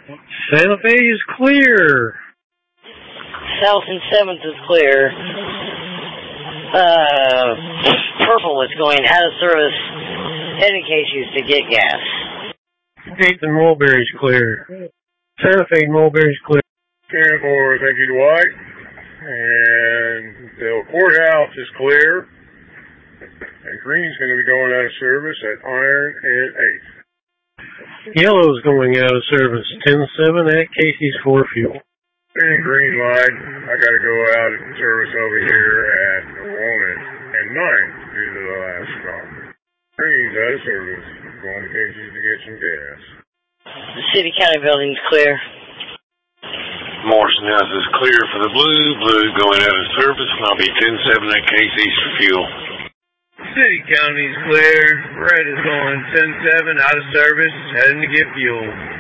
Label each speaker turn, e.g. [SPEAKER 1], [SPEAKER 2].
[SPEAKER 1] Santa Fe is clear.
[SPEAKER 2] South and 7th is clear. Purple is going out of service, heading Casey's to get gas.
[SPEAKER 1] 8th and Mulberry's clear. Santa Fe and Mulberry's clear.
[SPEAKER 3] 10-4, thank you, Dwight. And the courthouse is clear. And green's going to be going out of service at Iron and 8th.
[SPEAKER 1] Yellow's going out of service 10-7 at Casey's for fuel.
[SPEAKER 3] And green light, I got to go out of service over here at Walnut and 9th due to the last stop. Green's out of service, going to Casey's to get some gas.
[SPEAKER 2] The City County building's clear.
[SPEAKER 4] Morrison House is clear for the blue. Blue going out of service, and I'll be 10-7 at Casey's for fuel.
[SPEAKER 5] City County's clear. Red is going 10-7 out of service, heading to get fuel.